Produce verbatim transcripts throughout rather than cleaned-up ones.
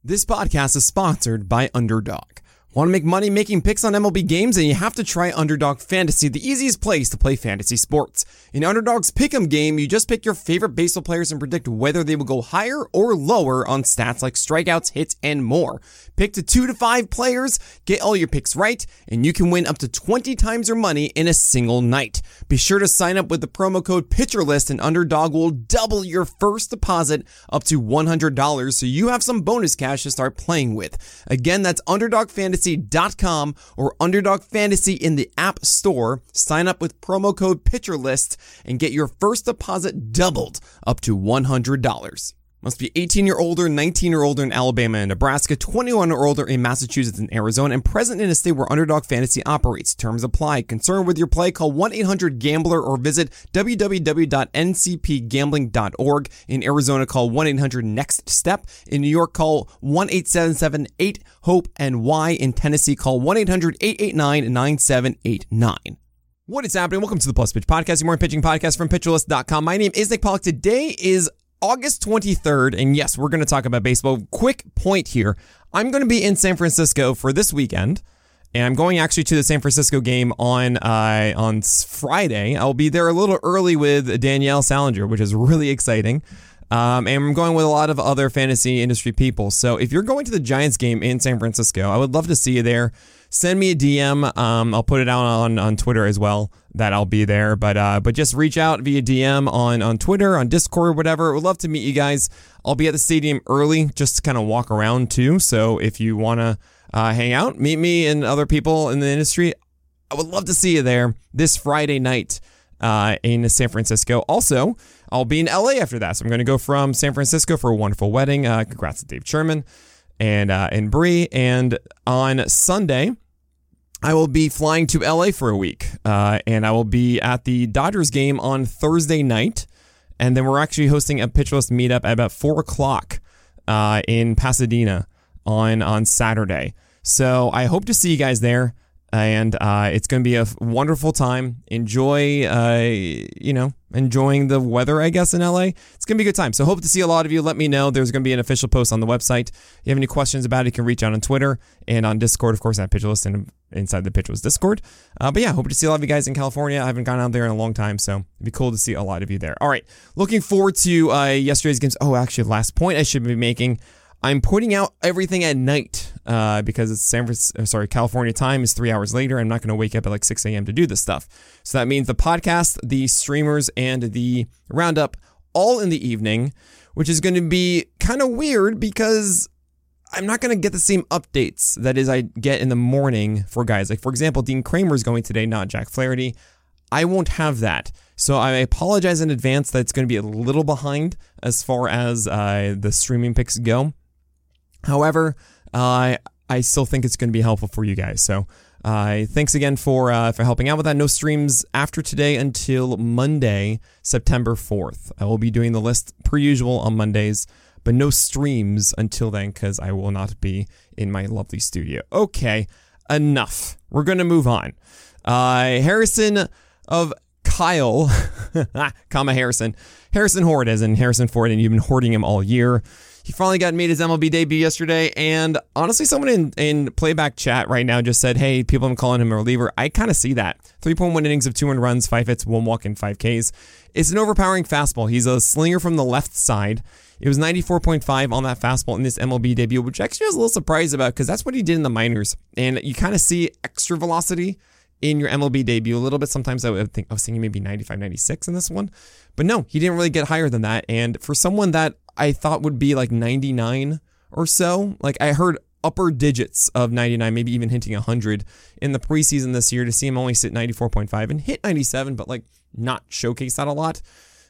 This podcast is sponsored by Underdog. Want to make money making picks on M L B games? And you have to try Underdog Fantasy, the easiest place to play fantasy sports. In Underdog's Pick'em game, you just pick your favorite baseball players and predict whether they will go higher or lower on stats like strikeouts, hits, and more. Pick to two to five players, get all your picks right, and you can win up to twenty times your money in a single night. Be sure to sign up with the promo code PitcherList, and Underdog will double your first deposit up to one hundred dollars, so you have some bonus cash to start playing with. Again, that's Underdog Fantasy dot com or Underdog Fantasy in the App Store. Sign up with promo code PitcherList and get your first deposit doubled up to one hundred dollars. Must be eighteen or older, nineteen or older in Alabama and Nebraska, twenty-one or older in Massachusetts and Arizona, and present in a state where Underdog Fantasy operates. Terms apply. Concerned with your play? Call one eight hundred gambler or visit w w w dot n c p gambling dot org. In Arizona, call one eight hundred next step. In New York, call one eight seven seven eight hope N Y. In Tennessee, call one eight hundred eight eight nine nine seven eight nine. What is happening? Welcome to the Plus Pitch Podcast, your morning pitching podcast from pitcher list dot com. My name is Nick Pollock. Today is August twenty-third, and yes, we're going to talk about baseball. Quick point here. I'm going to be in San Francisco for this weekend, and I'm going actually to the San Francisco game on uh, on Friday. I'll be there a little early with Danielle Salinger, which is really exciting. Um, and I'm going with a lot of other fantasy industry people. So if you're going to the Giants game in San Francisco, I would love to see you there. Send me a D M. Um, I'll put it out on, on Twitter as well that I'll be there. But uh, but just reach out via D M on, on Twitter, on Discord, whatever. I would love to meet you guys. I'll be at the stadium early just to kind of walk around too. So if you want to uh, hang out, meet me and other people in the industry, I would love to see you there this Friday night uh, in San Francisco. Also, I'll be in L A after that. So I'm going to go from San Francisco for a wonderful wedding. Uh, congrats to Dave Sherman and uh, and Bree. And on Sunday, I will be flying to L A for a week, uh, and I will be at the Dodgers game on Thursday night, and then we're actually hosting a Pitch List meetup at about four o'clock uh, in Pasadena on on Saturday. So I hope to see you guys there, and uh, it's going to be a wonderful time. Enjoy, uh, you know, enjoying the weather, I guess, in L A. It's going to be a good time. So hope to see a lot of you. Let me know. There's going to be an official post on the website. If you have any questions about it, you can reach out on Twitter and on Discord, of course, at Pitch List and inside the Pitch List Discord. Uh, but yeah, hope to see a lot of you guys in California. I haven't gone out there in a long time, so it'd be cool to see a lot of you there. All right, looking forward to uh, yesterday's games. Oh, actually, last point I should be making. I'm putting out everything at night uh, because it's San Francisco, sorry, California time is three hours later. I'm not going to wake up at like six a.m. to do this stuff. So that means the podcast, the streamers, and the roundup all in the evening, which is going to be kind of weird because I'm not going to get the same updates that is I get in the morning for guys. Like, for example, Dean Kramer is going today, not Jack Flaherty. I won't have that. So I apologize in advance that it's going to be a little behind as far as uh, the streaming picks go. However, uh, I still think it's going to be helpful for you guys. So uh, thanks again for uh, for helping out with that. No streams after today until Monday, September fourth. I will be doing the list per usual on Mondays, but no streams until then because I will not be in my lovely studio. Okay, enough. We're going to move on. Uh, Harrison of Kyle, comma Harrison, Harrison Horde as in Harrison Ford, and you've been hoarding him all year. He finally got made his M L B debut yesterday, and honestly, someone in, in playback chat right now just said, hey, people have been calling him a reliever. I kind of see that. three point one innings of two earned runs, five hits, one walk, and five Ks. It's an overpowering fastball. He's a slinger from the left side. It was ninety-four point five on that fastball in this M L B debut, which actually I was a little surprised about because that's what he did in the minors. And you kind of see extra velocity in your M L B debut a little bit. Sometimes I would think I was thinking maybe ninety-five, ninety-six in this one. But no, he didn't really get higher than that. And for someone that I thought would be like ninety-nine or so, like I heard upper digits of ninety-nine, maybe even hinting one hundred in the preseason this year, to see him only sit ninety-four point five and hit ninety-seven, but like not showcase that a lot.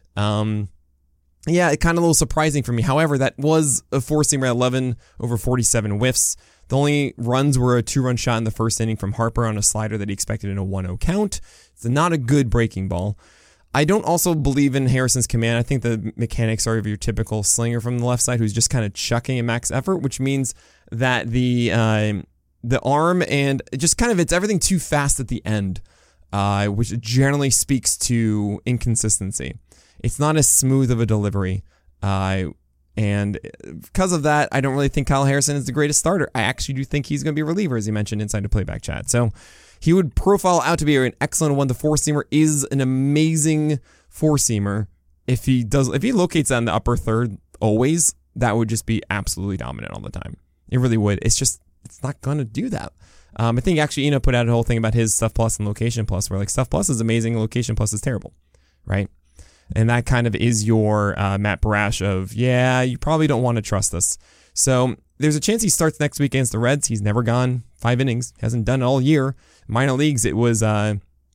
Um, yeah, it kind of a little surprising for me. However, that was a four-seamer at eleven over forty-seven whiffs. The only runs were a two-run shot in the first inning from Harper on a slider that he expected in a one oh count. It's not a good breaking ball. I don't also believe in Harrison's command. I think the mechanics are of your typical slinger from the left side who's just kind of chucking a max effort, which means that the uh, the arm and just kind of it's everything too fast at the end, uh, which generally speaks to inconsistency. It's not as smooth of a delivery. Uh, And because of that, I don't really think Kyle Harrison is the greatest starter. I actually do think he's going to be a reliever, as he mentioned inside the playback chat. So he would profile out to be an excellent one. The four-seamer is an amazing four-seamer. If he does, if he locates that in the upper third always, that would just be absolutely dominant all the time. It really would. It's just, it's not going to do that. Um, I think actually Eno put out a whole thing about his Stuff Plus and Location Plus, where like Stuff Plus is amazing, Location Plus is terrible, right? And that kind of is your uh, Matt Barash of, yeah, you probably don't want to trust this. So there's a chance he starts next week against the Reds. He's never gone five innings. Hasn't done it all year. Minor leagues, it was, uh,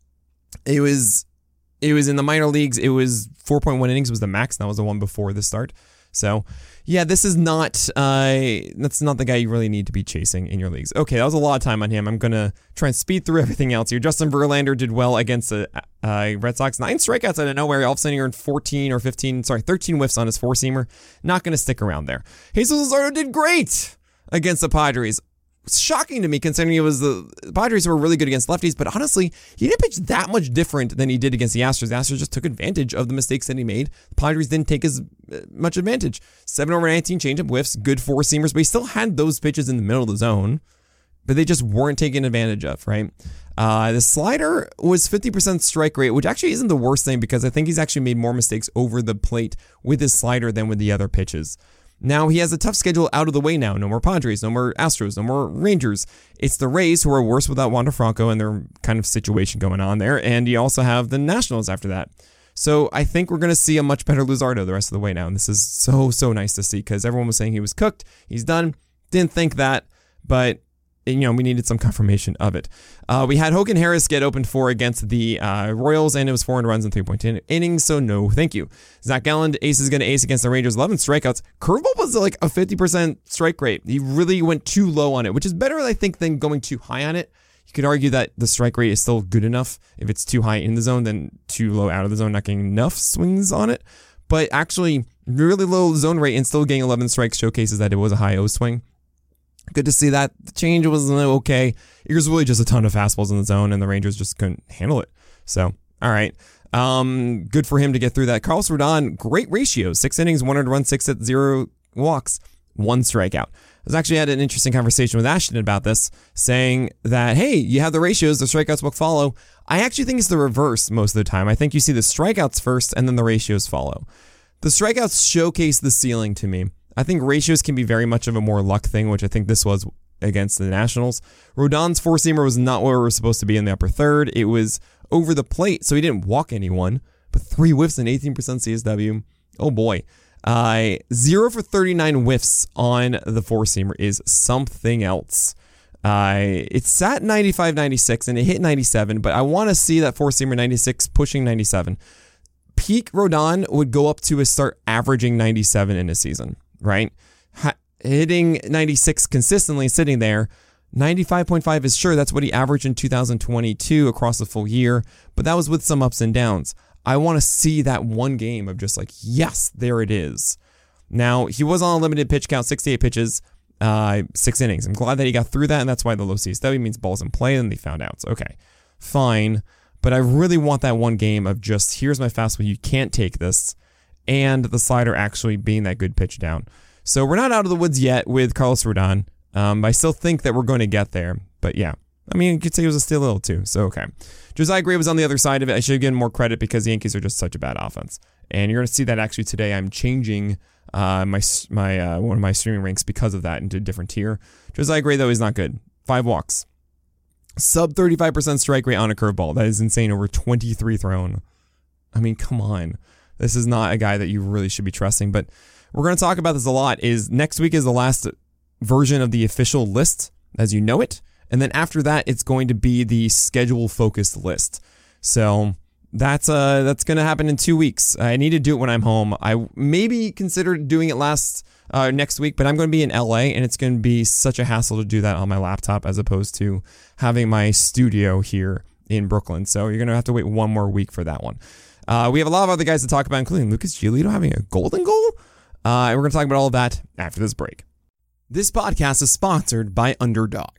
it was, it was in the minor leagues. It was four point one innings was the max. That was the one before the start. So yeah, this is not, uh, that's not the guy you really need to be chasing in your leagues. Okay, that was a lot of time on him. I'm going to try and speed through everything else here. Justin Verlander did well against the uh, Red Sox. Nine strikeouts out of nowhere. All of a sudden, he earned fourteen or fifteen, sorry, thirteen whiffs on his four-seamer. Not going to stick around there. Jesus Luzardo did great against the Padres. Shocking to me, considering it was the Padres who were really good against lefties, but honestly, he didn't pitch that much different than he did against the Astros. The Astros just took advantage of the mistakes that he made. The Padres didn't take as much advantage. seven over nineteen changeup whiffs, good four-seamers, but he still had those pitches in the middle of the zone, but they just weren't taken advantage of, right? Uh, the slider was fifty percent strike rate, which actually isn't the worst thing because I think he's actually made more mistakes over the plate with his slider than with the other pitches. Now, he has a tough schedule out of the way now. No more Padres, no more Astros, no more Rangers. It's the Rays, who are worse without Wander Franco and their kind of situation going on there. And you also have the Nationals after that. So I think we're going to see a much better Luzardo the rest of the way now. And this is so, so nice to see because everyone was saying he was cooked. He's done. Didn't think that, but you know, we needed some confirmation of it. Uh, we had Hogan Harris get opened for against the uh, Royals, and it was four hundred runs in three point two innings, so no thank you. Zach Gallen, ace is going to ace against the Rangers, eleven strikeouts. Curveball was like a fifty percent strike rate. He really went too low on it, which is better, I think, than going too high on it. You could argue that the strike rate is still good enough if it's too high in the zone than too low out of the zone, not getting enough swings on it. But actually, really low zone rate and still getting eleven strikes showcases that it was a high O swing. Good to see that. The change was okay. It was really just a ton of fastballs in the zone, and the Rangers just couldn't handle it. So, all right. Um, good for him to get through that. Carlos Rodon, great ratios. Six innings, one hundred runs, six at zero walks, one strikeout. I was actually had an interesting conversation with Ashton about this, saying that, hey, you have the ratios, the strikeouts will follow. I actually think it's the reverse most of the time. I think you see the strikeouts first, and then the ratios follow. The strikeouts showcase the ceiling to me. I think ratios can be very much of a more luck thing, which I think this was against the Nationals. Rodon's four-seamer was not where we were supposed to be in the upper third. It was over the plate, so he didn't walk anyone, but three whiffs and eighteen percent C S W. Oh boy. Uh, zero for thirty-nine whiffs on the four-seamer is something else. Uh, it sat ninety-five ninety-six and it hit ninety-seven, but I want to see that four-seamer ninety-six pushing ninety-seven. Peak Rodon would go up to a start averaging ninety-seven in a season. Right? Ha- hitting ninety-six consistently, sitting there. ninety-five point five is sure, that's what he averaged in two thousand twenty-two across the full year, but that was with some ups and downs. I want to see that one game of just like, yes, there it is. Now, he was on a limited pitch count, sixty-eight pitches, uh, six innings. I'm glad that he got through that, and that's why the low C S W means balls in play, and they found out. So, okay, fine. But I really want that one game of just, here's my fastball, you can't take this, and the slider actually being that good pitch down. So we're not out of the woods yet with Carlos Rodon. Um, I still think that we're going to get there. But yeah, I mean, you could say it was a steal little too. So, okay. Josiah Gray was on the other side of it. I should give him more credit because the Yankees are just such a bad offense. And you're going to see that actually today. I'm changing uh, my my uh, one of my streaming ranks because of that into a different tier. Josiah Gray, though, is not good. Five walks. Sub thirty-five percent strike rate on a curveball. That is insane. Over twenty-three thrown. I mean, come on. This is not a guy that you really should be trusting. But we're going to talk about this a lot. Is next week is the last version of the official list as you know it. And then after that, it's going to be the schedule-focused list. So that's uh that's going to happen in two weeks. I need to do it when I'm home. I maybe considered doing it last uh, next week, but I'm going to be in L A, and it's going to be such a hassle to do that on my laptop as opposed to having my studio here in Brooklyn. So you're going to have to wait one more week for that one. Uh, we have a lot of other guys to talk about, including Lucas Giolito having a golden goal. Uh, and we're going to talk about all of that after this break. This podcast is sponsored by Underdog. Want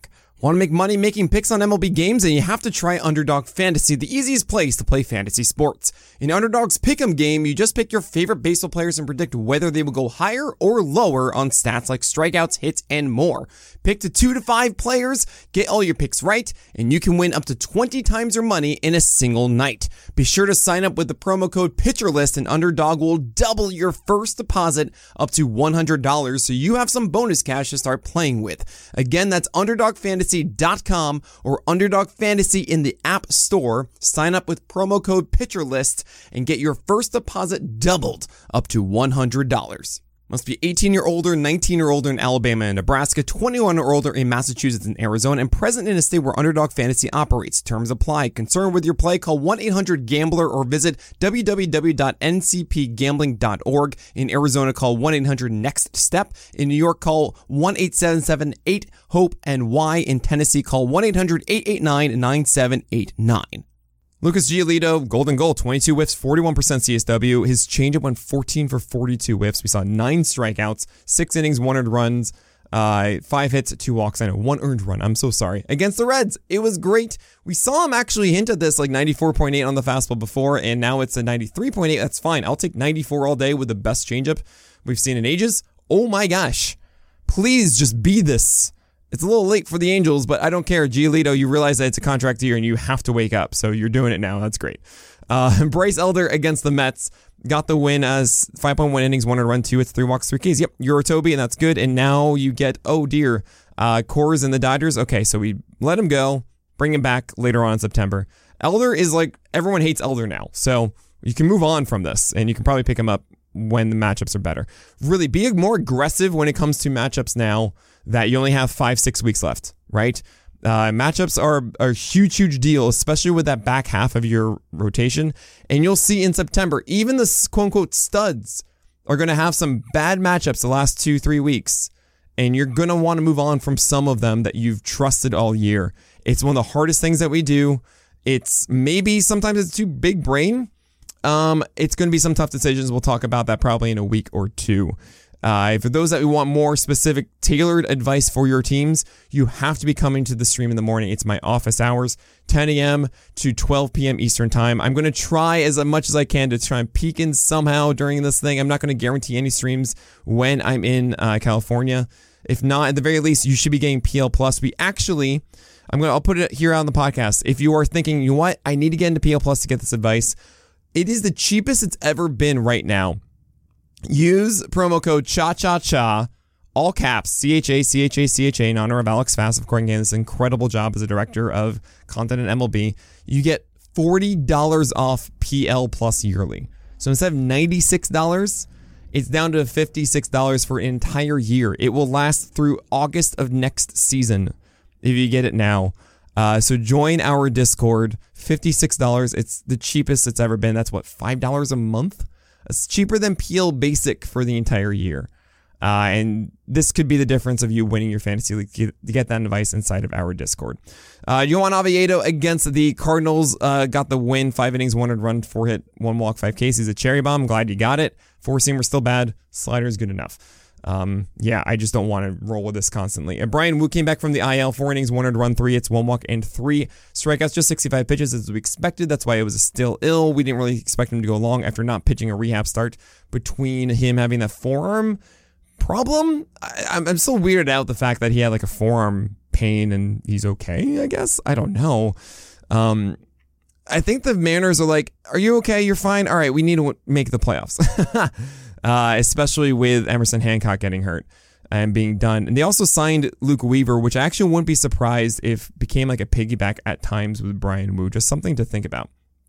Want to make money making picks on M L B games? And you have to try Underdog Fantasy, the easiest place to play fantasy sports. In Underdog's Pick'em game, you just pick your favorite baseball players and predict whether they will go higher or lower on stats like strikeouts, hits, and more. Pick to two to five players, get all your picks right, and you can win up to twenty times your money in a single night. Be sure to sign up with the promo code PitcherList, and Underdog will double your first deposit up to one hundred dollars, so you have some bonus cash to start playing with. Again, that's underdog fantasy dot com or Underdog Fantasy in the App Store. Sign up with promo code PitcherList and get your first deposit doubled up to one hundred dollars. Must be eighteen or older, nineteen or older in Alabama and Nebraska, twenty-one or older in Massachusetts and Arizona, and present in a state where Underdog Fantasy operates. Terms apply. Concerned with your play? Call one eight hundred gambler or visit w w w dot n c p gambling dot org. In Arizona, call one eight hundred next step. In New York, call one eight seven seven eight hope N Y. In Tennessee, call one eight hundred eight eight nine nine seven eight nine. Lucas Giolito, golden goal, twenty-two whiffs, forty-one percent C S W. His changeup went fourteen for forty-two whiffs. We saw nine strikeouts, six innings, one earned runs, uh, five hits, two walks, and one earned run. I'm so sorry. Against the Reds, it was great. We saw him actually hint at this like ninety-four point eight on the fastball before, and now it's a ninety-three point eight. That's fine. I'll take ninety-four all day with the best changeup we've seen in ages. Oh my gosh. Please just be this. It's a little late for the Angels, but I don't care. Giolito, you realize that it's a contract year and you have to wake up, so you're doing it now. That's great. Uh, Bryce Elder against the Mets got the win as five point one innings, one run, two hits, three walks, three Ks. Yep, you're a Toby, and that's good. And now you get, oh dear, uh, Coors and the Dodgers. Okay, so we let him go, bring him back later on in September. Elder is like, everyone hates Elder now, so you can move on from this, and you can probably pick him up when the matchups are better. Really, be more aggressive when it comes to matchups now that you only have five, six weeks left, right? Uh, matchups are a huge, huge deal, especially with that back half of your rotation. And you'll see in September, even the quote-unquote studs are going to have some bad matchups the last two, three weeks. And you're going to want to move on from some of them that you've trusted all year. It's one of the hardest things that we do. It's maybe sometimes it's too big brain. Um, it's going to be some tough decisions. We'll talk about that probably in a week or two. Uh, for those that we want more specific, tailored advice for your teams, you have to be coming to the stream in the morning. It's my office hours, ten a.m. to twelve p.m. Eastern time. I'm going to try as much as I can to try and peek in somehow during this thing. I'm not going to guarantee any streams when I'm in uh, California. If not, at the very least, you should be getting P L Plus. We actually, I'm going to, I'll put it here on the podcast. If you are thinking, you know what, I need to get into P L Plus to get this advice, it is the cheapest it's ever been right now. Use promo code CHA-CHA-CHA, all caps, C H A C H A C H A, in honor of Alex Fass, of course, again, this incredible job as a director of content at M L B. You get forty dollars off P L Plus yearly. So instead of ninety-six dollars, it's down to fifty-six dollars for an entire year. It will last through August of next season if you get it now. Uh, so join our Discord, fifty-six dollars. It's the cheapest it's ever been. That's what, five dollars a month? It's cheaper than P L Basic for the entire year. Uh, and this could be the difference of you winning your fantasy league to get that advice inside of our Discord. Uh, Johan Oviedo against the Cardinals uh, got the win. Five innings, one run, four hit, one walk, five Ks. He's a cherry bomb. Glad you got it. Four seamer still bad. Slider is good enough. Um, yeah, I just don't want to roll with this constantly. And Brian Wu came back from the I L, four innings, one run, three hits, one walk, and three strikeouts, just sixty-five pitches as we expected. That's why it was still ill. We didn't really expect him to go long after not pitching a rehab start. Between him having that forearm problem, I, I'm, I'm still weirded out the fact that he had like a forearm pain and he's okay, I guess. I don't know. Um, I think the Mariners are like, are you okay? You're fine? All right, we need to make the playoffs. Uh, especially with Emerson Hancock getting hurt and being done. And they also signed Luke Weaver, which I actually wouldn't be surprised if became like a piggyback at times with Brian Wu. Just something to think about.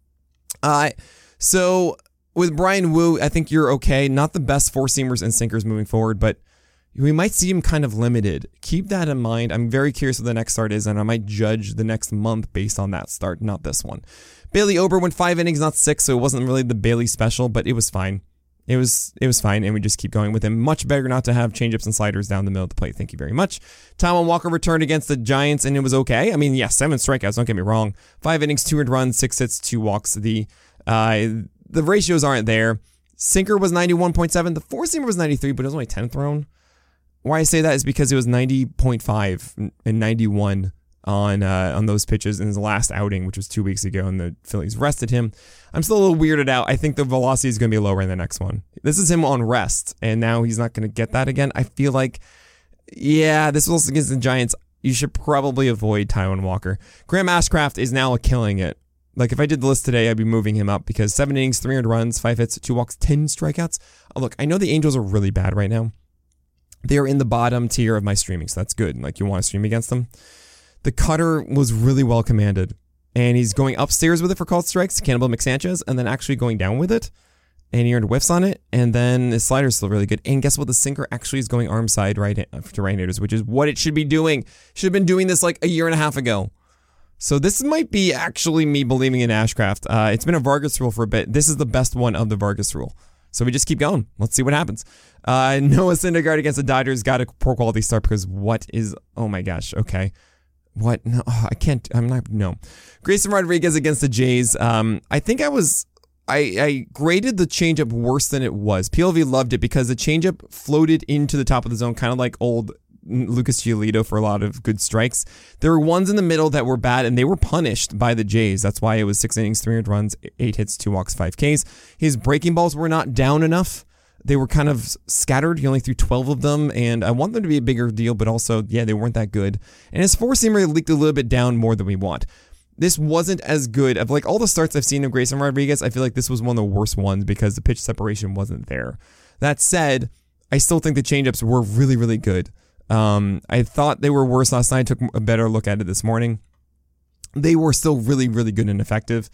Uh, so with Brian Wu, I think you're okay. Not the best four-seamers and sinkers moving forward, but we might see him kind of limited. Keep that in mind. I'm very curious what the next start is, and I might judge the next month based on that start, not this one. Bailey Ober went five innings, not six, so it wasn't really the Bailey special, but it was fine. It was it was fine, and we just keep going with him. Much better not to have changeups and sliders down the middle of the plate. Thank you very much. Taijuan Walker returned against the Giants, and it was okay. I mean, yes, yeah, seven strikeouts, don't get me wrong. Five innings, two earned runs, six hits, two walks. The uh, the ratios aren't there. Sinker was ninety-one point seven. The four-seamer was ninety-three, but it was only ten thrown. Why I say that is because it was ninety point five and ninety-one on uh, on those pitches in his last outing, which was two weeks ago, and the Phillies rested him. I'm still a little weirded out. I think the velocity is going to be lower in the next one. This is him on rest, and now he's not going to get that again. I feel like, yeah, this was against the Giants. You should probably avoid Taijuan Walker. Graham Ashcraft is now killing it. Like, if I did the list today, I'd be moving him up because seven innings, three hundred runs, five hits, two walks, ten strikeouts. Oh, look, I know the Angels are really bad right now. They're in the bottom tier of my streaming, so that's good. Like, you want to stream against them. The cutter was really well commanded, and he's going upstairs with it for called strikes, Cannibal McSanchez, and then actually going down with it, and he earned whiffs on it, and then his slider is still really good. And guess what? The sinker actually is going arm side right to right-handers, which is what it should be doing. Should have been doing this like a year and a half ago. So this might be actually me believing in Ashcraft. Uh, it's been a Vargas rule for a bit. This is the best one of the Vargas rule. So we just keep going. Let's see what happens. Uh, Noah Syndergaard against the Dodgers got a poor quality start because what is... Oh my gosh. Okay. What? No, I can't. I'm not. No. Grayson Rodriguez against the Jays. Um, I think I was. I, I graded the changeup worse than it was. P L V loved it because the changeup floated into the top of the zone, kind of like old Lucas Giolito for a lot of good strikes. There were ones in the middle that were bad, and they were punished by the Jays. That's why it was six innings, three hundred runs, eight hits, two walks, five Ks. His breaking balls were not down enough. They were kind of scattered. He only threw twelve of them, and I want them to be a bigger deal, but also, yeah, they weren't that good. And his four-seamer leaked a little bit down more than we want. This wasn't as good. Of like all the starts I've seen of Grayson Rodriguez, I feel like this was one of the worst ones because the pitch separation wasn't there. That said, I still think the changeups were really, really good. Um, I thought they were worse last night. I took a better look at it this morning. They were still really, really good and effective.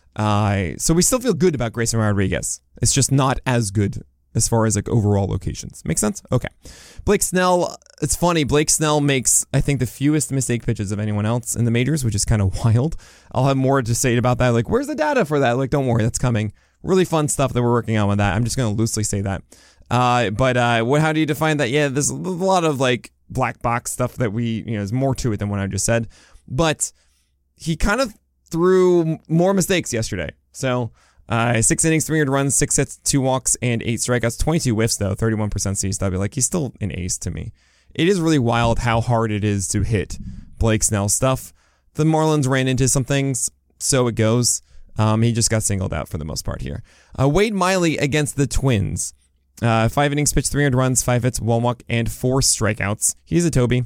Uh, so we still feel good about Grayson Rodriguez. It's just not as good as far as like overall locations. Make sense? Okay. Blake Snell, it's funny. Blake Snell makes, I think, the fewest mistake pitches of anyone else in the majors, which is kind of wild. I'll have more to say about that. Like, where's the data for that? Like, don't worry, that's coming. Really fun stuff that we're working on with that. I'm just going to loosely say that. Uh, but uh, what? How do you define that? Yeah, there's a lot of like black box stuff that we, you know, there's more to it than what I just said. But he kind of threw more mistakes yesterday. So, Uh, six innings, three hundred runs, six hits, two walks, and eight strikeouts. twenty-two whiffs, though, thirty-one percent C S W. Like, he's still an ace to me. It is really wild how hard it is to hit Blake Snell stuff. The Marlins ran into some things, so it goes. Um, he just got singled out for the most part here. Uh, Wade Miley against the Twins. Uh, five innings pitched, three hundred runs, five hits, one walk, and four strikeouts. He's a Toby.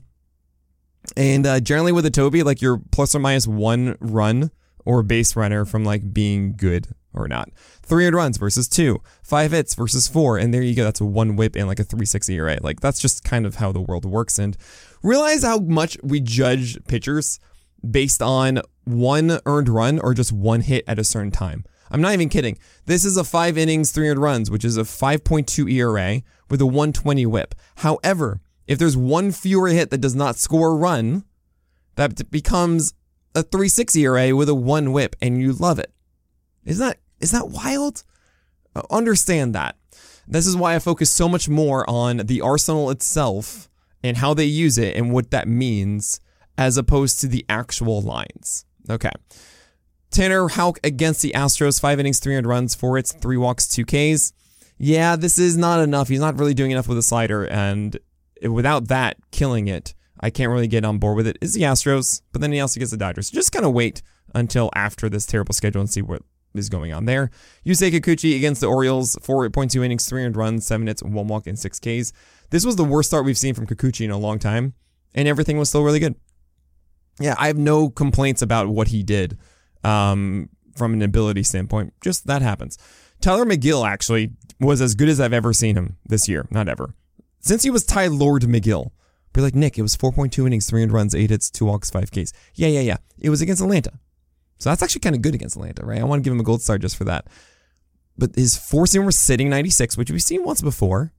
And uh, generally with a Toby, like, you're plus or minus one run or base runner from, like, being good or not. three hundred runs versus two, five hits versus four, and there you go. That's a one whip and like a three sixty E R A. Like, that's just kind of how the world works. And realize how much we judge pitchers based on one earned run or just one hit at a certain time. I'm not even kidding. This is a five innings, three hundred runs, which is a five point two E R A with a one twenty whip. However, if there's one fewer hit that does not score a run, that becomes a three sixty E R A with a one whip, and you love it. Isn't that, is that wild? Uh, understand that. This is why I focus so much more on the arsenal itself and how they use it and what that means as opposed to the actual lines. Okay. Tanner Houck against the Astros. Five innings, three hundred runs, four hits, three walks, two Ks. Yeah, this is not enough. He's not really doing enough with a slider, and without that killing it, I can't really get on board with it. It's the Astros, but then he also gets the Dodgers. So just kind of wait until after this terrible schedule and see what is going on there. Yusei Kikuchi against the Orioles, four point two innings, three hundred runs, seven hits, one walk, and six Ks. This was the worst start we've seen from Kikuchi in a long time, and everything was still really good. Yeah, I have no complaints about what he did um, from an ability standpoint. Just that happens. Tyler McGill actually was as good as I've ever seen him this year. Not ever. Since he was Ty Lord McGill. Be like, Nick, it was four point two innings, three hundred runs, eight hits, two walks, five Ks. Yeah, yeah, yeah. It was against Atlanta. So that's actually kind of good against Atlanta, right? I want to give him a gold star just for that. But his four-seamer was sitting ninety-six, which we've seen once before.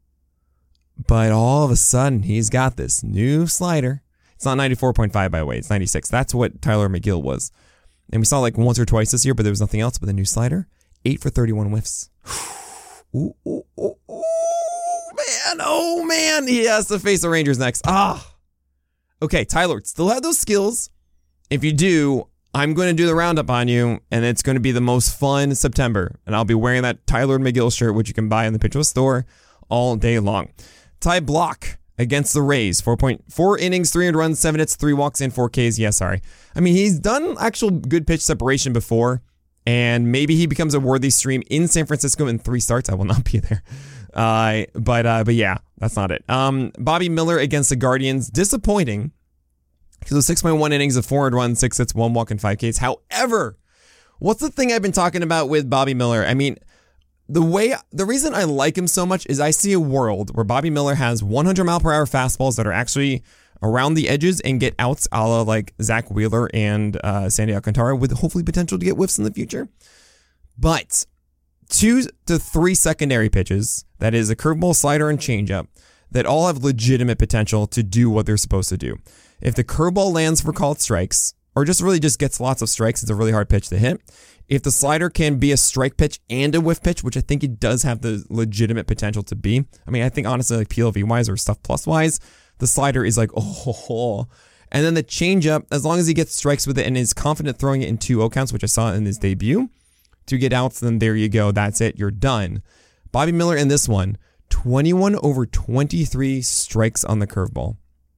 But all of a sudden, he's got this new slider. It's not ninety-four point five, by the way. It's ninety-six. That's what Tyler McGill was. And we saw like once or twice this year, but there was nothing else but the new slider. eight for thirty-one whiffs. Ooh, ooh, ooh, ooh, man. Oh, man. He has to face the Rangers next. Ah. Okay, Tyler, still have those skills. If you do, I'm going to do the roundup on you, and it's going to be the most fun September. And I'll be wearing that Tyler McGill shirt, which you can buy in the Pitch Store all day long. Ty Block against the Rays. four point four innings, three hundred runs, seven hits, three walks, and four Ks. Yeah, sorry. I mean, he's done actual good pitch separation before, and maybe he becomes a worthy stream in San Francisco in three starts. I will not be there. Uh, but uh, but yeah, that's not it. Um, Bobby Miller against the Guardians. Disappointing. Because of six point one innings of four hundred runs, six hits, one walk, and five Ks. However, what's the thing I've been talking about with Bobby Miller? I mean, the way, the reason I like him so much is I see a world where Bobby Miller has one hundred mile per hour fastballs that are actually around the edges and get outs, a la like Zach Wheeler and uh, Sandy Alcantara, with hopefully potential to get whiffs in the future. But two to three secondary pitches, that is a curveball, slider, and changeup, that all have legitimate potential to do what they're supposed to do. If the curveball lands for called strikes, or just really just gets lots of strikes, it's a really hard pitch to hit. If the slider can be a strike pitch and a whiff pitch, which I think it does have the legitimate potential to be. I mean, I think honestly, like P L V-wise or stuff plus-wise, the slider is like, oh, ho, ho. And then the changeup, as long as he gets strikes with it and is confident throwing it in two oh counts, which I saw in his debut, to get outs, then there you go. That's it. You're done. Bobby Miller in this one, twenty-one over twenty-three strikes on the curveball.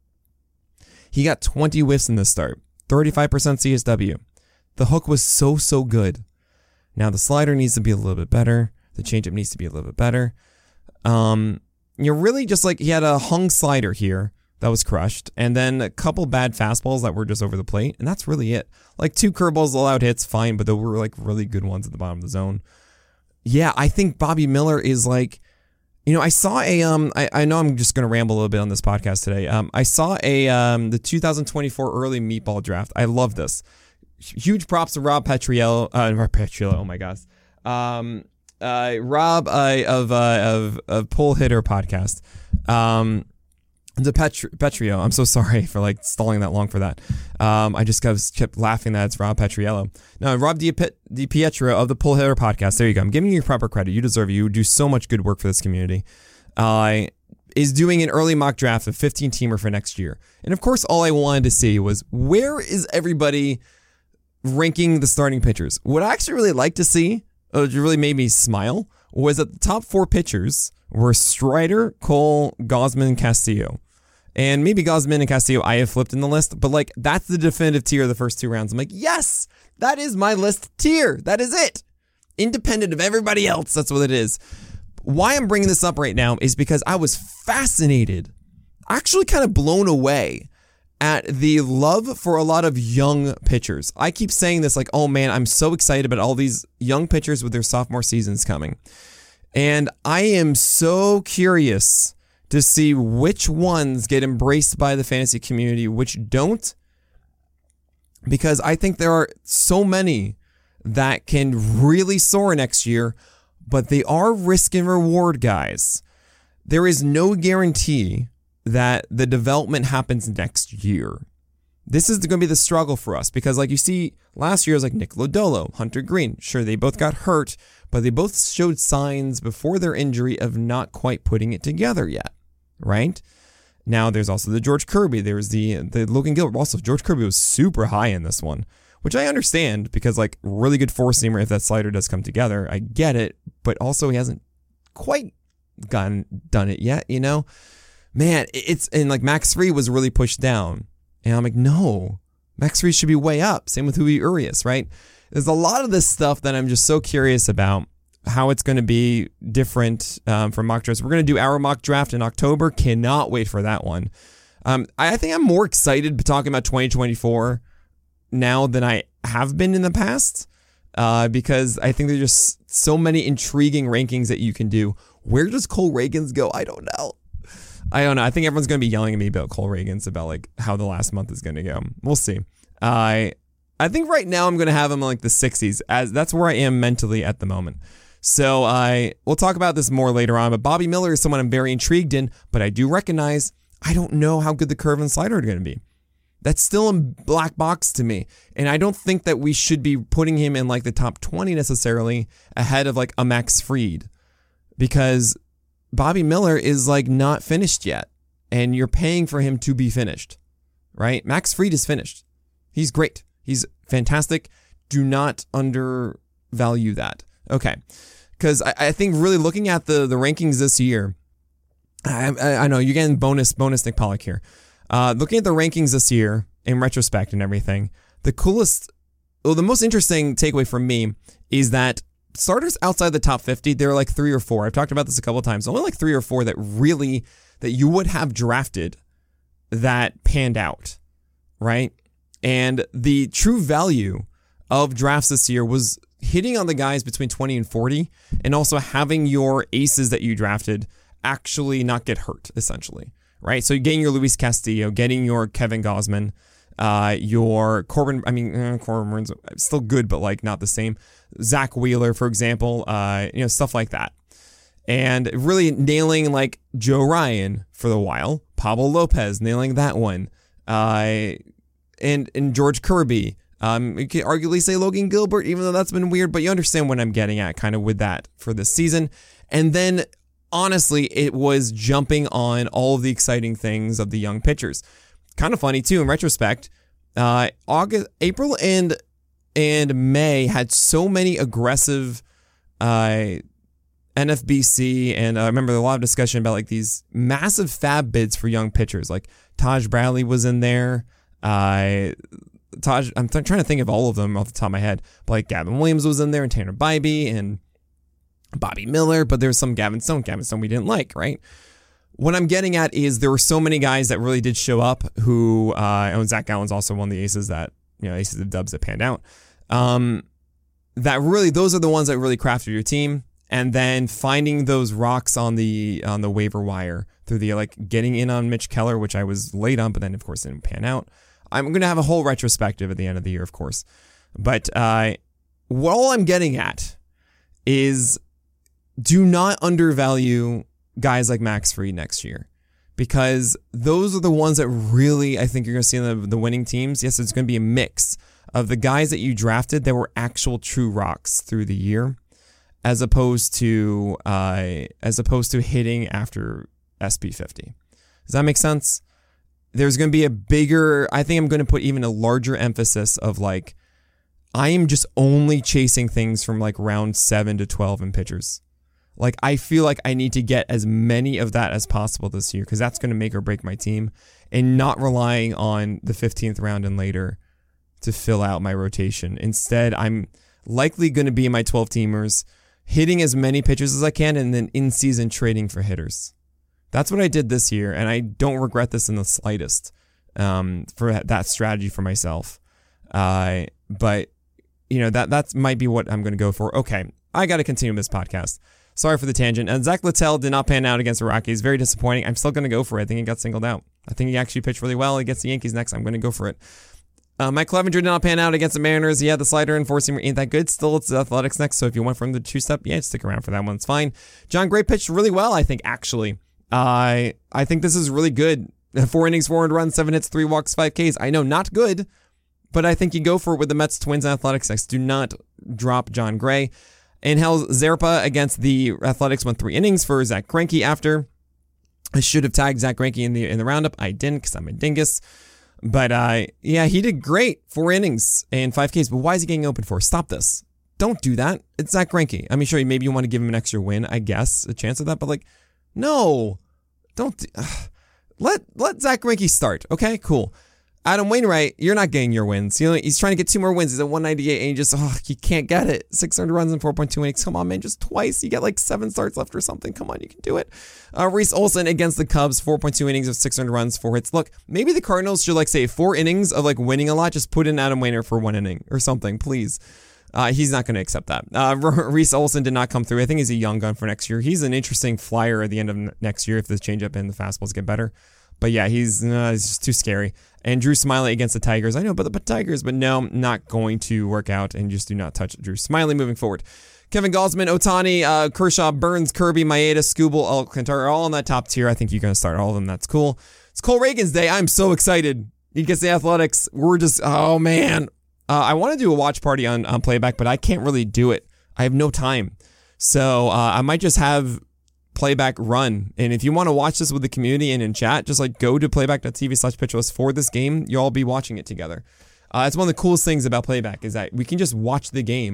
He got twenty whiffs in this start, thirty-five percent C S W. The hook was so, so good. Now the slider needs to be a little bit better. The changeup needs to be a little bit better. Um, you're really just like, he had a hung slider here that was crushed, and then a couple bad fastballs that were just over the plate, and that's really it. Like two curveballs allowed hits, fine, but they were like really good ones at the bottom of the zone. Yeah, I think Bobby Miller is like, you know, I saw a, um, I, I know I'm just going to ramble a little bit on this podcast today. Um, I saw a, um, the two thousand twenty-four early meatball draft. I love this. Huge props to Rob Petriello, uh, Rob Petriello, oh my gosh. Um, uh, Rob, uh, of, uh, of, of Pull Hitter podcast. Um, the Petri, Petrio, I'm so sorry for like stalling that long for that. Um, I just kept, kept laughing that it's Rob Petriello. No, Rob Di, Di Pietro of the Pull Hitter podcast. There you go. I'm giving you proper credit. You deserve it. You do so much good work for this community. Uh, is doing an early mock draft of fifteen teamer for next year. And of course, all I wanted to see was, where is everybody ranking the starting pitchers? What I actually really like to see, which really made me smile, was that the top four pitchers were Strider, Cole, Gausman, and Castillo. And maybe Gausman and Castillo I have flipped in the list, but like, that's the definitive tier of the first two rounds. I'm like, yes, that is my list tier. That is it. Independent of everybody else. That's what it is. Why I'm bringing this up right now is because I was fascinated, actually kind of blown away at the love for a lot of young pitchers. I keep saying this like, oh man, I'm so excited about all these young pitchers with their sophomore seasons coming. And I am so curious to see which ones get embraced by the fantasy community, which don't. Because I think there are so many that can really soar next year, but they are risk and reward guys. There is no guarantee that the development happens next year. This is going to be the struggle for us because, like you see, last year it was like Nick Lodolo, Hunter Green. Sure, they both got hurt, but they both showed signs before their injury of not quite putting it together yet, right? Now, there's also the George Kirby. There's the the Logan Gilbert. Also, George Kirby was super high in this one, which I understand because, like, really good four-seamer if that slider does come together. I get it, but also he hasn't quite gotten done it yet, you know? Man, it's, and like Max Fried was really pushed down. And I'm like, no, Max Fried should be way up. Same with Huey Urias, right? There's a lot of this stuff that I'm just so curious about how it's going to be different um, for mock drafts. We're going to do our mock draft in October. Cannot wait for that one. Um, I think I'm more excited talking about twenty twenty-four now than I have been in the past uh, because I think there's just so many intriguing rankings that you can do. Where does Cole Reagans go? I don't know. I don't know. I think everyone's going to be yelling at me about Cole Reagans about like how the last month is going to go. We'll see. I I think right now I'm going to have him in like the sixties, as that's where I am mentally at the moment. So I we'll talk about this more later on. But Bobby Miller is someone I'm very intrigued in, but I do recognize I don't know how good the curve and slider are going to be. That's still a black box to me. And I don't think that we should be putting him in like the top twenty necessarily ahead of like a Max Fried, because Bobby Miller is like not finished yet, and you're paying for him to be finished, right? Max Fried is finished. He's great. He's fantastic. Do not undervalue that. Okay. Because I, I think really looking at the, the rankings this year, I, I, I know you're getting bonus bonus Nick Pollock here. Uh, looking at the rankings this year in retrospect and everything, the coolest, well, the most interesting takeaway for me is that starters outside the top fifty, there are like three or four. I've talked about this a couple of times. Only like three or four that really, that you would have drafted that panned out, right? And the true value of drafts this year was hitting on the guys between twenty and forty, and also having your aces that you drafted actually not get hurt, essentially, right? So getting your Luis Castillo, getting your Kevin Gausman, uh, your Corbin, I mean, eh, Corbin Burns, still good, but like not the same. Zach Wheeler, for example, uh, you know, stuff like that. And really nailing like Joe Ryan for the while, Pablo Lopez, nailing that one, uh, and, and George Kirby. Um, you could arguably say Logan Gilbert, even though that's been weird, but you understand what I'm getting at kind of with that for this season. And then, honestly, it was jumping on all of the exciting things of the young pitchers. Kind of funny, too, in retrospect. Uh, August, April and and May had so many aggressive uh, N F B C, and I remember a lot of discussion about like these massive fab bids for young pitchers. Like Taj Bradley was in there. Uh, Taj, I'm th- trying to think of all of them off the top of my head. But like Gavin Williams was in there, and Tanner Bybee, and Bobby Miller. But there's some Gavin Stone, Gavin Stone we didn't like, right? What I'm getting at is there were so many guys that really did show up. Who, uh, and Zach Gallen's also one of the aces that, you know, aces of dubs that panned out. Um, that really, those are the ones that really crafted your team. And then finding those rocks on the on the waiver wire through the, like, getting in on Mitch Keller, which I was late on, but then of course didn't pan out. I'm going to have a whole retrospective at the end of the year, of course. But uh, what all I'm getting at is do not undervalue guys like Max Fried next year, because those are the ones that really, I think you're going to see in the, the winning teams. Yes, it's going to be a mix of the guys that you drafted that were actual true rocks through the year, as opposed to uh, as opposed to hitting after S P fifty. Does that make sense? There's going to be a bigger, I think I'm going to put even a larger emphasis of like, I am just only chasing things from like round seven to twelve in pitchers. Like, I feel like I need to get as many of that as possible this year, because that's going to make or break my team, and not relying on the fifteenth round and later to fill out my rotation. Instead, I'm likely going to be in my twelve teamers, hitting as many pitchers as I can, and then in season trading for hitters. That's what I did this year, and I don't regret this in the slightest um, for that strategy for myself. Uh, but, you know, that that might be what I'm going to go for. Okay, I got to continue this podcast. Sorry for the tangent. And Zach Littell did not pan out against the Rockies. Very disappointing. I'm still going to go for it. I think he got singled out. I think he actually pitched really well against the Yankees next. I'm going to go for it. Uh, Mike Clevenger did not pan out against the Mariners. He had the slider and four-seamer ain't that good. Still, it's the Athletics next. So if you went from the two-step, yeah, stick around for that one. It's fine. John Gray pitched really well, I think, actually. Uh, I think this is really good. Four innings, four earned runs, seven hits, three walks, five Ks. I know, not good, but I think you go for it with the Mets, Twins, and Athletics next. Do not drop John Gray. Angel Zerpa against the Athletics went three innings for Zach Greinke after. I should have tagged Zach Greinke in the in the roundup. I didn't because I'm a dingus. But uh, yeah, he did great. Four innings and five Ks. But why is he getting open for? Stop this. Don't do that. It's Zach Greinke. I mean, sure, maybe you want to give him an extra win, I guess, a chance of that. But like, no, don't. Uh, let let Zach Greinke start. Okay, cool. Adam Wainwright, you're not getting your wins. You know, he's trying to get two more wins. He's at one ninety-eight, and he just, oh, you can't get it. six hundred runs and four point two innings. Come on, man, just twice. You get like seven starts left or something. Come on, you can do it. Uh, Reese Olson against the Cubs, four point two innings of six hundred runs, four hits. Look, maybe the Cardinals should like say four innings of like winning a lot. Just put in Adam Wainwright for one inning or something, please. Uh, he's not going to accept that. Uh, Reese Olson did not come through. I think he's a young gun for next year. He's an interesting flyer at the end of next year if the changeup and the fastballs get better. But yeah, he's, uh, he's just too scary. And Drew Smiley against the Tigers. I know, but the but Tigers, but no, not going to work out. And just do not touch Drew Smiley moving forward. Kevin Gausman, Ohtani, uh, Kershaw, Burns, Kirby, Maeda, Skubal, Alcantara are all in that top tier. I think you're going to start all of them. That's cool. It's Cole Reagan's day. I'm so excited. He gets the Athletics. We're just, oh man. Uh, I want to do a watch party on, on Playback, but I can't really do it. I have no time. So uh, I might just have Playback run. And if you want to watch this with the community and in chat, just like go to playback.tv slash pitcherlist for this game. You'll all be watching it together. Uh, it's one of the coolest things about Playback is that we can just watch the game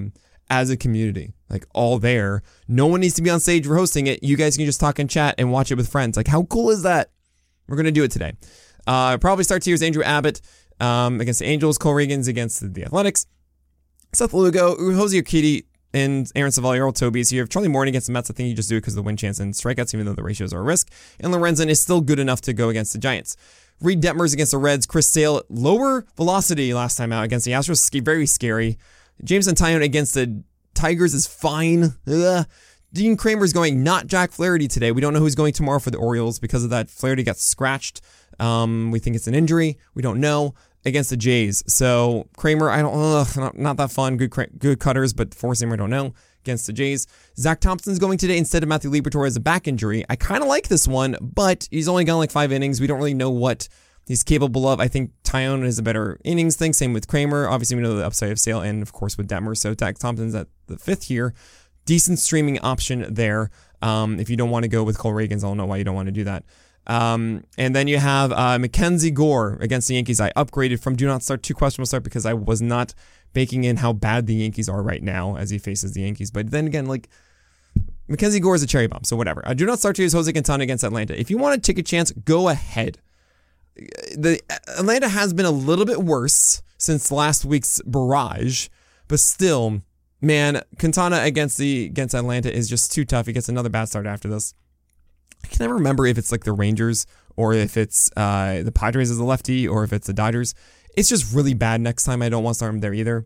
as a community, like all there. No one needs to be on stage for hosting it. You guys can just talk and chat and watch it with friends. Like, how cool is that? We're going to do it today. Uh, probably start tier is Andrew Abbott um, against the Angels, Cole Reagans against the Athletics, Seth Lugo, Jose Urquidy, and Aaron Savali, Earl Toby. So you have Charlie Morton against the Mets. I think you just do it because of the win chance and strikeouts, even though the ratios are a risk. And Lorenzen is still good enough to go against the Giants. Reed Detmers against the Reds. Chris Sale, lower velocity last time out against the Astros. Very scary. Jameson Taillon against the Tigers is fine. Ugh. Dean Kramer's going, not Jack Flaherty today. We don't know who's going tomorrow for the Orioles because of that. Flaherty got scratched. Um, we think it's an injury. We don't know. Against the Jays. So Kramer, I don't, ugh, not, not that fun. Good good cutters, but four-seamer, I don't know. Against the Jays. Zach Thompson's going today instead of Matthew Liberatore as a back injury. I kind of like this one, but he's only gone like five innings. We don't really know what he's capable of. I think Taillon is a better innings thing. Same with Kramer. Obviously, we know the upside of Sale and, of course, with Detmer. So Zach Thompson's at the fifth here. Decent streaming option there. Um, if you don't want to go with Cole Reagans, I don't know why you don't want to do that. Um, and then you have uh, Mackenzie Gore against the Yankees. I upgraded from do not start to questionable start because I was not baking in how bad the Yankees are right now as he faces the Yankees. But then again, like, Mackenzie Gore is a cherry bomb, so whatever. I do not start to use Jose Quintana against Atlanta. If you want to take a chance, go ahead. The Atlanta has been a little bit worse since last week's barrage, but still, man, Quintana against the against Atlanta is just too tough. He gets another bad start after this. I can never remember if it's like the Rangers or if it's uh, the Padres as the lefty or if it's the Dodgers. It's just really bad next time. I don't want to start him there either.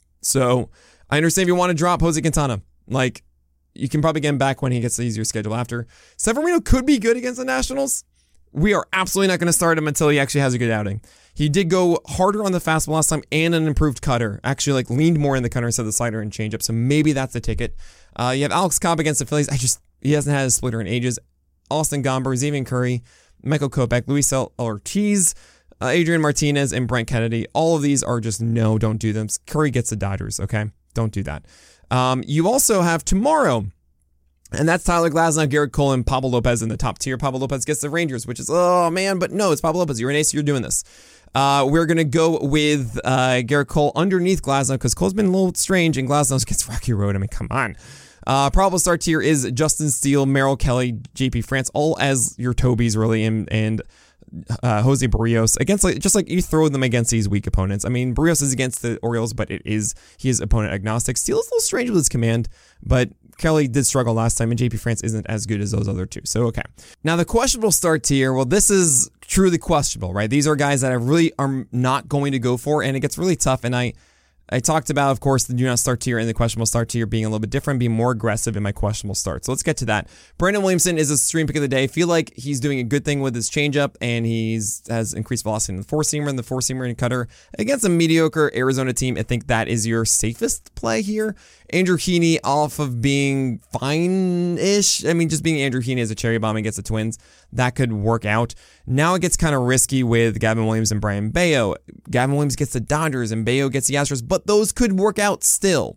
So I understand if you want to drop Jose Quintana. Like, you can probably get him back when he gets the easier schedule after. Severino could be good against the Nationals. We are absolutely not going to start him until he actually has a good outing. He did go harder on the fastball last time and an improved cutter. Actually, like, leaned more in the cutter instead of the slider and changeup. So maybe that's the ticket. Uh, you have Alex Cobb against the Phillies. I just, he hasn't had a splitter in ages. Austin Gomber, Xavier Curry, Michael Kopech, Luis Ortiz, uh, Adrian Martinez, and Brent Kennedy. All of these are just no, don't do them. Curry gets the Dodgers, okay? Don't do that. Um, you also have tomorrow, and that's Tyler Glasnow, Garrett Cole, and Pablo Lopez in the top tier. Pablo Lopez gets the Rangers, which is, oh man, but no, it's Pablo Lopez. You're an ace, you're doing this. Uh, we're going to go with uh, Garrett Cole underneath Glasnow because Cole's been a little strange, and Glasnow gets Rocky Road. I mean, come on. Uh, probable start tier is Justin Steele, Merrill Kelly, J P France, all as your Tobys really, and, and uh, Jose Barrios against, like, just like you throw them against these weak opponents. I mean, Barrios is against the Orioles, but it is, he is opponent agnostic. Steele is a little strange with his command, but Kelly did struggle last time, and J P France isn't as good as those other two. So, okay. Now, the questionable start tier, well, this is truly questionable, right? These are guys that I really are not going to go for, and it gets really tough, and I I talked about, of course, the do not start tier and the questionable start tier being a little bit different, being more aggressive in my questionable start. So let's get to that. Brandon Williamson is a stream pick of the day. I feel like he's doing a good thing with his changeup, and he's has increased velocity in the four-seamer and the four-seamer and cutter against a mediocre Arizona team. I think that is your safest play here. Andrew Heaney off of being fine-ish. I mean, just being Andrew Heaney as a cherry bomb against the Twins, that could work out. Now it gets kind of risky with Gavin Williams and Brian Bayo. Gavin Williams gets the Dodgers and Bayo gets the Astros, but those could work out still.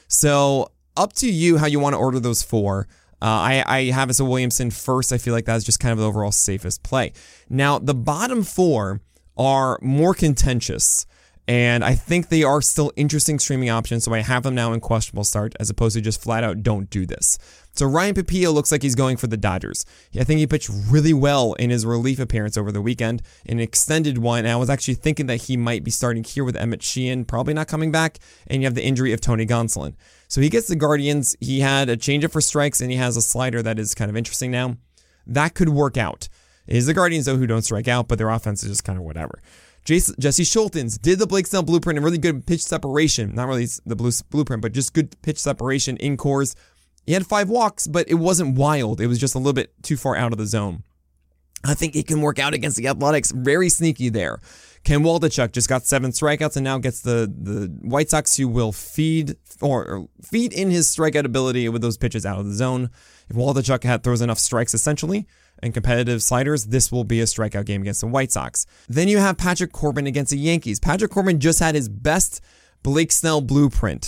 So up to you how you want to order those four. Uh, I, I have as a Williamson first. I feel like that's just kind of the overall safest play. Now, the bottom four are more contentious, and I think they are still interesting streaming options, so I have them now in questionable start as opposed to just flat out don't do this. So Ryan Pepillo looks like he's going for the Dodgers. I think he pitched really well in his relief appearance over the weekend, an extended one, and I was actually thinking that he might be starting here with Emmett Sheehan, probably not coming back, and you have the injury of Tony Gonsolin. So he gets the Guardians, he had a changeup for strikes, and he has a slider that is kind of interesting now. That could work out. It is the Guardians, though, who don't strike out, but their offense is just kind of whatever. Jesse Schultens did the Blake Snell blueprint and really good pitch separation. Not really the blue blueprint, but just good pitch separation in cores. He had five walks, but it wasn't wild. It was just a little bit too far out of the zone. I think it can work out against the Athletics. Very sneaky there. Ken Waldichuk just got seven strikeouts and now gets the, the White Sox who will feed or, or feed in his strikeout ability with those pitches out of the zone. If Waldichuk had, throws enough strikes essentially and competitive sliders, this will be a strikeout game against the White Sox. Then you have Patrick Corbin against the Yankees. Patrick Corbin just had his best Blake Snell blueprint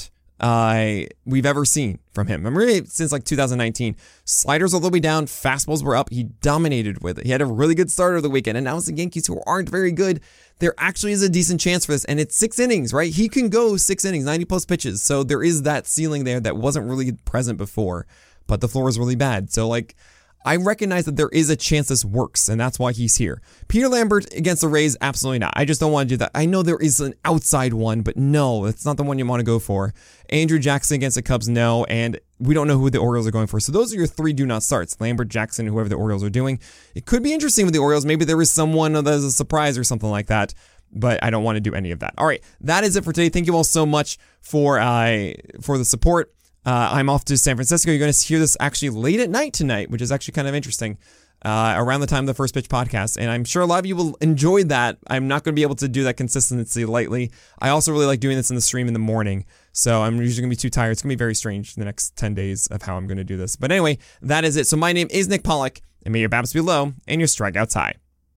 uh, we've ever seen from him. I'm really since like two thousand nineteen. Sliders all the way down, fastballs were up. He dominated with it. He had a really good start of the weekend, and now it's the Yankees who aren't very good. There actually is a decent chance for this, and it's six innings, right? He can go six innings, ninety plus pitches. So there is that ceiling there that wasn't really present before, but the floor is really bad. So like, I recognize that there is a chance this works, and that's why he's here. Peter Lambert against the Rays, absolutely not. I just don't want to do that. I know there is an outside one, but no, it's not the one you want to go for. Andrew Jackson against the Cubs, no, and we don't know who the Orioles are going for. So those are your three do not starts. Lambert, Jackson, whoever the Orioles are doing. It could be interesting with the Orioles. Maybe there is someone that's a surprise or something like that, but I don't want to do any of that. All right, that is it for today. Thank you all so much for uh, for the support. Uh, I'm off to San Francisco. You're going to hear this actually late at night tonight, which is actually kind of interesting, uh, around the time of the First Pitch podcast. And I'm sure a lot of you will enjoy that. I'm not going to be able to do that consistency lightly. I also really like doing this in the stream in the morning. So I'm usually going to be too tired. It's going to be very strange the next ten days of how I'm going to do this. But anyway, that is it. So my name is Nick Pollack, and may your B A B I Ps be low and your strikeouts high.